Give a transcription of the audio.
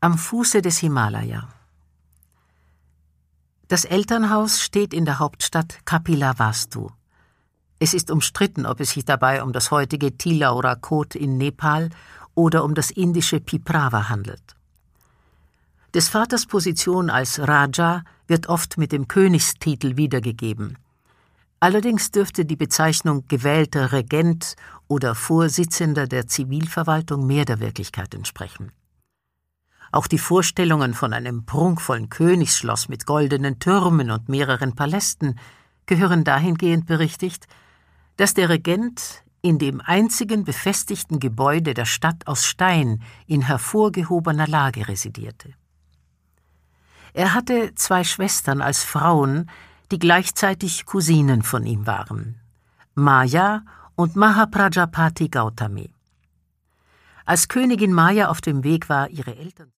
Am Fuße des Himalaya. Das Elternhaus steht in der Hauptstadt Kapilavastu. Es ist umstritten, ob es sich dabei um das heutige Tilaura-Kot in Nepal oder um das indische Piprava handelt. Des Vaters Position als Raja wird oft mit dem Königstitel wiedergegeben. Allerdings dürfte die Bezeichnung gewählter Regent oder Vorsitzender der Zivilverwaltung mehr der Wirklichkeit entsprechen. Auch die Vorstellungen von einem prunkvollen Königsschloss mit goldenen Türmen und mehreren Palästen gehören dahingehend berichtigt, dass der Regent in dem einzigen befestigten Gebäude der Stadt aus Stein in hervorgehobener Lage residierte. Er hatte 2 Schwestern als Frauen, die gleichzeitig Cousinen von ihm waren, Maya und Mahaprajapati Gautami. Als Königin Maya auf dem Weg war, ihre Eltern